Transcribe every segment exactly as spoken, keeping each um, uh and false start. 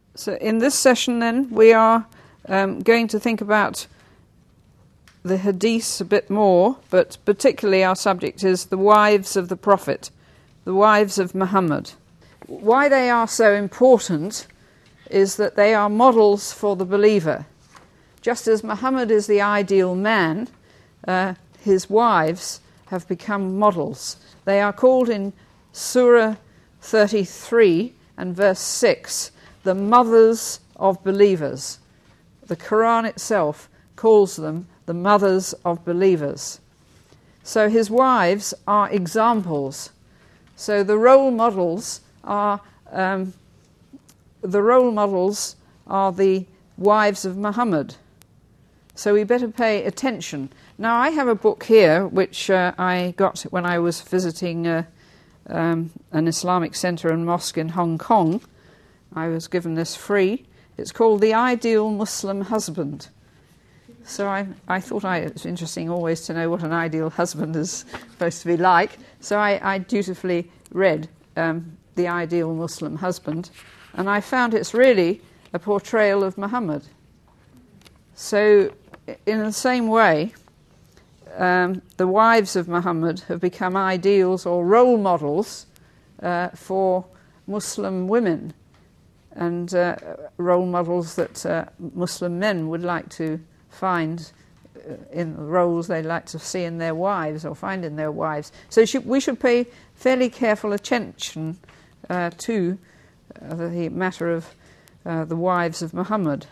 So in this session then we are um, going to think about the hadiths a bit more, but particularly our subject is the wives of the Prophet, the wives of Muhammad. Why they are so important is that they are models for the believer. Just as Muhammad is the ideal man, uh, his wives have become models. They are called in Surah thirty-three and verse six, the mothers of believers. The Quran itself calls them the mothers of believers. So his wives are examples. So the role models are um, the role models are the wives of Muhammad. So we better pay attention. Now I have a book here which uh, I got when I was visiting uh, um, an Islamic center and mosque in Hong Kong. I was given this free. It's called The Ideal Muslim Husband. So I, I thought I, it was interesting always to know what an ideal husband is supposed to be like. So I, I dutifully read um, The Ideal Muslim Husband, and I found it's really a portrayal of Muhammad. So in the same way, um, the wives of Muhammad have become ideals or role models uh, for Muslim women, and uh, role models that uh, Muslim men would like to find uh, in the roles they'd like to see in their wives or find in their wives. So should, we should pay fairly careful attention uh, to uh, the matter of uh, the wives of Muhammad.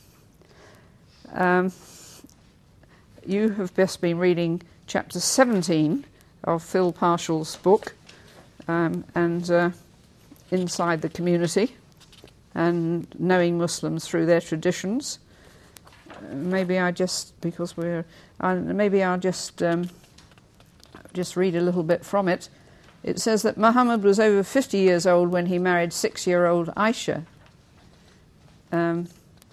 Um, you have best been reading chapter seventeen of Phil Parshall's book, um, and uh, Inside the Community, and knowing Muslims through their traditions. Uh, maybe I just, because we're, uh, maybe I'll just um, just read a little bit from it. It says that Muhammad was over fifty years old when he married six-year-old Aisha. Um,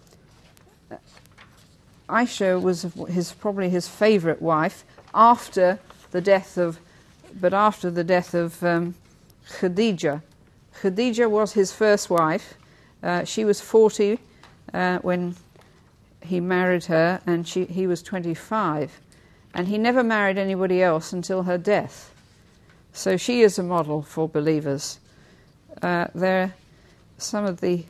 Aisha was his probably his favourite wife after the death of, but after the death of um, Khadija. Khadija was his first wife. Uh, she was forty uh, when he married her, and she, he was twenty-five. And he never married anybody else until her death. So she is a model for believers. Uh, there, some of the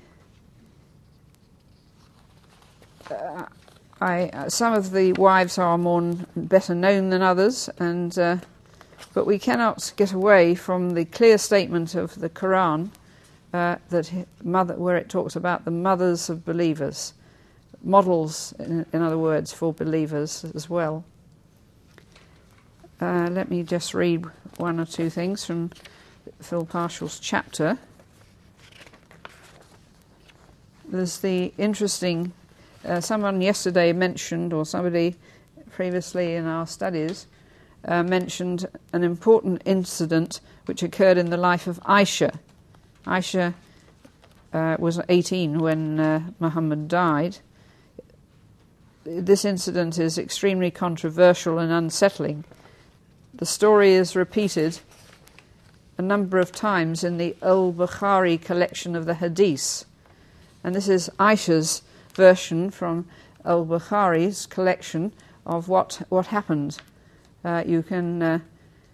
uh, I, uh, some of the wives are more n- better known than others, and uh, but we cannot get away from the clear statement of the Quran. Uh, that mother, where it talks about the mothers of believers, models, in, in other words, for believers as well. Uh, let me just read one or two things from Phil Parshall's chapter. There's the interesting, uh, someone yesterday mentioned, or somebody previously in our studies, uh, mentioned an important incident which occurred in the life of Aisha. Aisha uh, was eighteen when uh, Muhammad died. This incident is extremely controversial and unsettling. The story is repeated a number of times in the Al-Bukhari collection of the Hadiths. And this is Aisha's version from Al-Bukhari's collection of what, what happened. Uh, you can... Uh,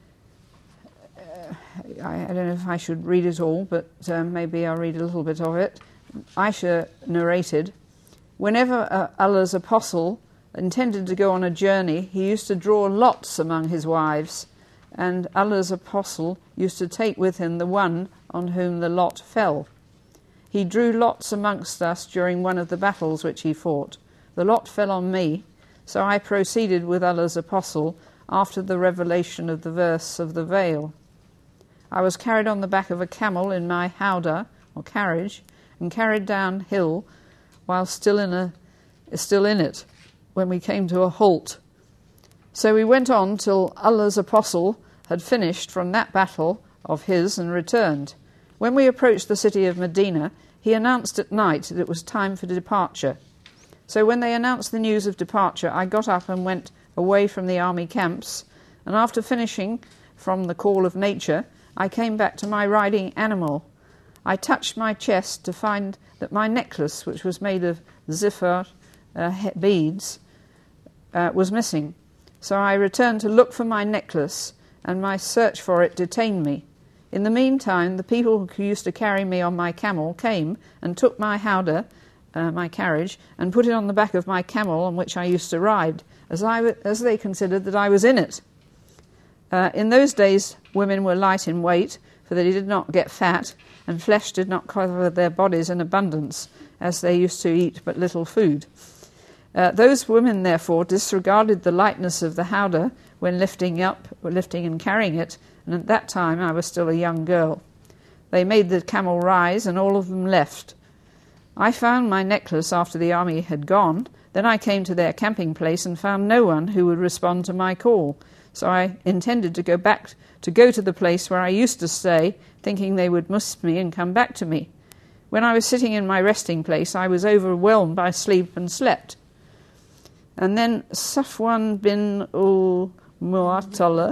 I, I don't know if I should read it all, but uh, maybe I'll read a little bit of it. Aisha narrated, whenever uh, Allah's apostle intended to go on a journey, he used to draw lots among his wives, and Allah's apostle used to take with him the one on whom the lot fell. He drew lots amongst us during one of the battles which he fought. The lot fell on me, so I proceeded with Allah's apostle after the revelation of the verse of the veil. I was carried on the back of a camel in my howdah, or carriage, and carried downhill while still in a, still in it, when we came to a halt. So we went on till Allah's apostle had finished from that battle of his and returned. When we approached the city of Medina, he announced at night that it was time for departure. So when they announced the news of departure, I got up and went away from the army camps, and after finishing from the call of nature, I came back to my riding animal. I touched my chest to find that my necklace, which was made of zifar uh, beads, uh, was missing. So I returned to look for my necklace, and my search for it detained me. In the meantime, the people who used to carry me on my camel came and took my howdah, uh, my carriage, and put it on the back of my camel on which I used to ride, as, I w- as they considered that I was in it. Uh, in those days, women were light in weight, for they did not get fat, and flesh did not cover their bodies in abundance, as they used to eat but little food. Uh, those women, therefore, disregarded the lightness of the howdah when lifting up, or lifting and carrying it, and at that time I was still a young girl. They made the camel rise, and all of them left. I found my necklace after the army had gone. Then I came to their camping place and found no one who would respond to my call. So I intended to go back to go to the place where I used to stay, thinking they would miss me and come back to me. When I was sitting in my resting place, I was overwhelmed by sleep and slept. And then Safwan bin ul-Mu'attal,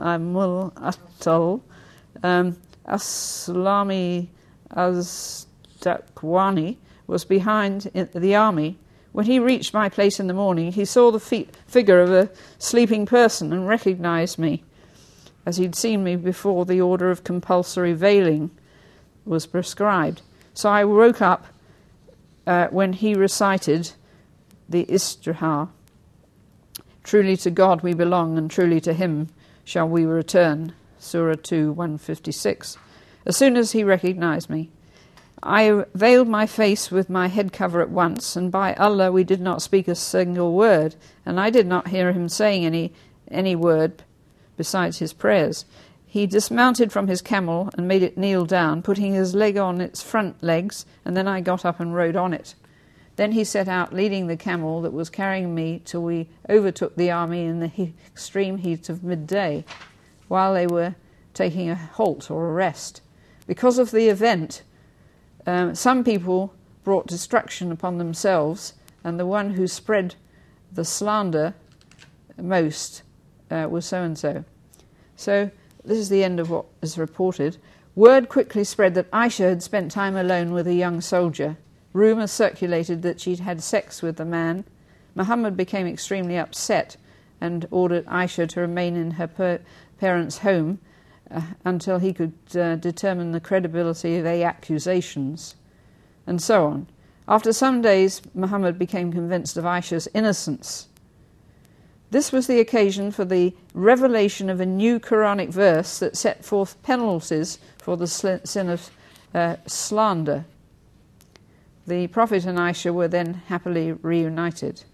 um, Aslami Az-Dakwani, was behind in the army. When he reached my place in the morning, he saw the fe- figure of a sleeping person and recognized me, as he'd seen me before the order of compulsory veiling was prescribed. So I woke up uh, when he recited the Istihar. Truly to God we belong, and truly to him shall we return. Surah two, one fifty-six. As soon as he recognized me, I veiled my face with my head cover at once, and by Allah we did not speak a single word, and I did not hear him saying any any word besides his prayers. He dismounted from his camel and made it kneel down, putting his leg on its front legs, and then I got up and rode on it. Then he set out, leading the camel that was carrying me, till we overtook the army in the he- extreme heat of midday, while they were taking a halt or a rest. Because of the event, um, some people brought destruction upon themselves, and the one who spread the slander most uh, was so-and-so. So this is the end of what is reported. Word quickly spread that Aisha had spent time alone with a young soldier. Rumour circulated that she'd had sex with the man. Muhammad became extremely upset and ordered Aisha to remain in her per- parents' home uh, until he could uh, determine the credibility of the accusations, and so on. After some days, Muhammad became convinced of Aisha's innocence. This was the occasion for the revelation of a new Quranic verse that set forth penalties for the sl- sin of uh, slander. The Prophet and Aisha were then happily reunited.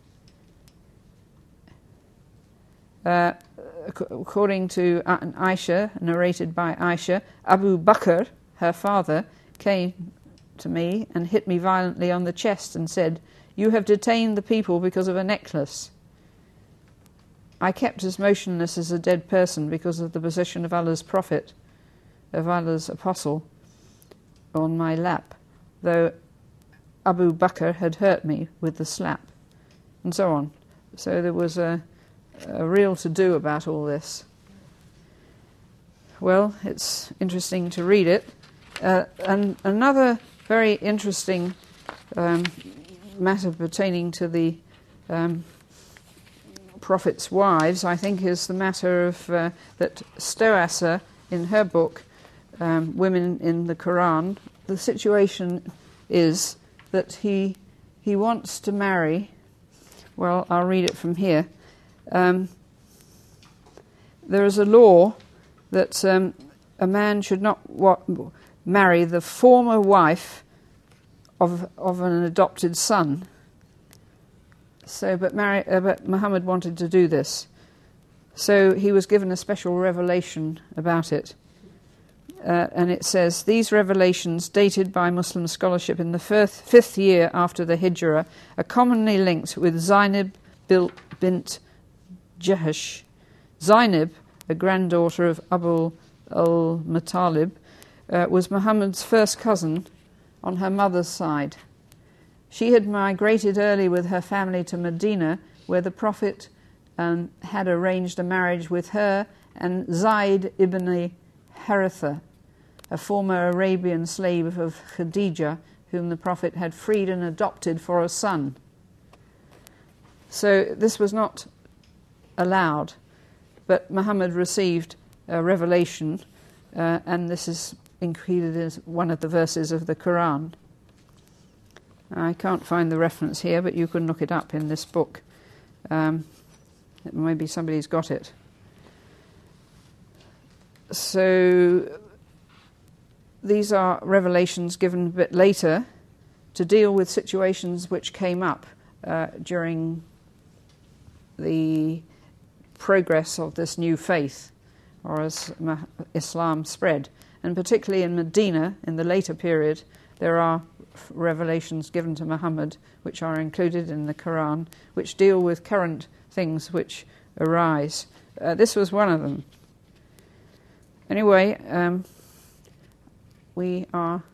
Uh, according to Aisha, narrated by Aisha, Abu Bakr, her father, came to me and hit me violently on the chest and said, "You have detained the people because of a necklace." I kept as motionless as a dead person because of the position of Allah's Prophet, of Allah's Apostle, on my lap, though Abu Bakr had hurt me with the slap, and so on. So there was a, a real to-do about all this. Well, it's interesting to read it. Uh, and another very interesting um, matter pertaining to the um, Prophet's wives, I think, is the matter of uh, that Stoassa, in her book, um, Women in the Quran, the situation is that he he wants to marry. Well, I'll read it from here. Um, there is a law that um, a man should not wa- marry the former wife of of an adopted son. So, but, Mary, uh, but Muhammad wanted to do this. So he was given a special revelation about it. Uh, and it says, these revelations, dated by Muslim scholarship in the first, fifth year after the Hijrah, are commonly linked with Zainab bint Jahash. Zainab, a granddaughter of Abu al-Muttalib, uh, was Muhammad's first cousin on her mother's side. She had migrated early with her family to Medina, where the Prophet um, had arranged a marriage with her and Zayd ibn Haritha. a former Arabian slave of Khadijah, whom the Prophet had freed and adopted for a son. So this was not allowed, but Muhammad received a revelation, uh, and this is included as one of the verses of the Quran. I can't find the reference here, but you can look it up in this book. Um, maybe somebody's got it. So these are revelations given a bit later to deal with situations which came up uh, during the progress of this new faith, or as Islam spread. And particularly in Medina, in the later period, there are revelations given to Muhammad which are included in the Quran, which deal with current things which arise. Uh, this was one of them. Anyway, um, we are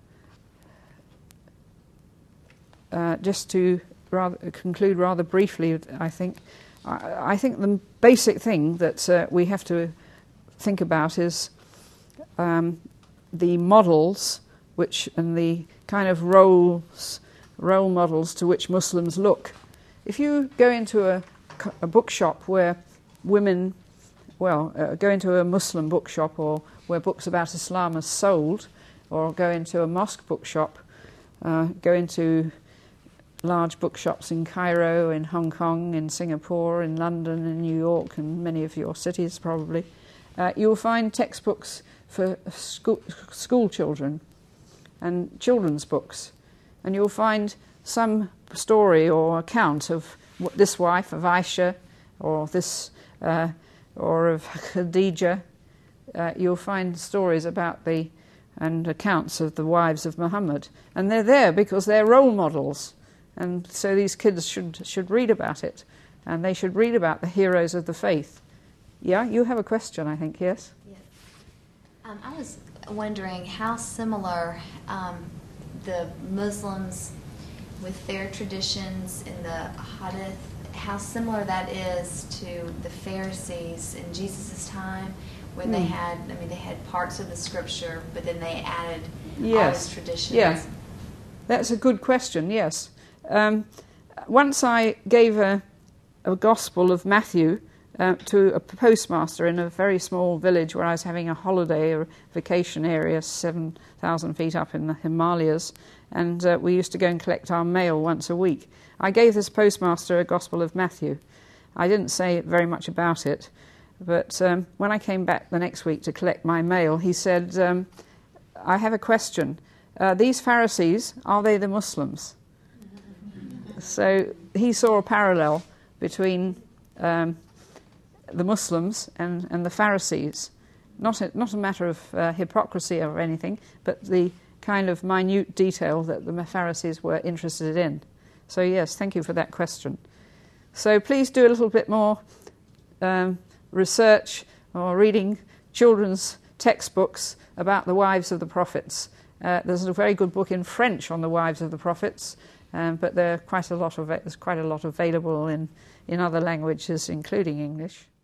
uh, just to rather conclude rather briefly, I think, I, I think the basic thing that uh, we have to think about is um, the models which and the kind of roles, role models to which Muslims look. If you go into a, a bookshop where women, well, uh, go into a Muslim bookshop or where books about Islam are sold, or go into a mosque bookshop, uh, go into large bookshops in Cairo, in Hong Kong, in Singapore, in London, in New York, and many of your cities probably, uh, you'll find textbooks for school, school children and children's books. And you'll find some story or account of this wife of Aisha, or this, uh, or of Khadijah. Uh, you'll find stories about the, and accounts of the wives of Muhammad. And they're there because they're role models. And so these kids should, should read about it. And they should read about the heroes of the faith. Yeah, you have a question, I think, yes? Yes. Um, I was wondering how similar um, the Muslims with their traditions in the Hadith, how similar that is to the Pharisees in Jesus' time, when mm. they had, I mean, they had parts of the scripture, but then they added yes. all these traditions. Yeah, that's a good question, yes. Um, once I gave a, a Gospel of Matthew uh, to a postmaster in a very small village where I was having a holiday or vacation area, seven thousand feet up in the Himalayas, and uh, we used to go and collect our mail once a week. I gave this postmaster a Gospel of Matthew. I didn't say very much about it, but um, when I came back the next week to collect my mail, he said, um, I have a question. Uh, these Pharisees, are they the Muslims? So he saw a parallel between um, the Muslims and, and the Pharisees. Not a, not a matter of uh, hypocrisy or anything, but the kind of minute detail that the Pharisees were interested in. So yes, thank you for that question. So please do a little bit more um, research or reading children's textbooks about the wives of the prophets. Uh, there's a very good book in French on the wives of the prophets, um, but there are quite a lot of there's quite a lot available in, in other languages, including English.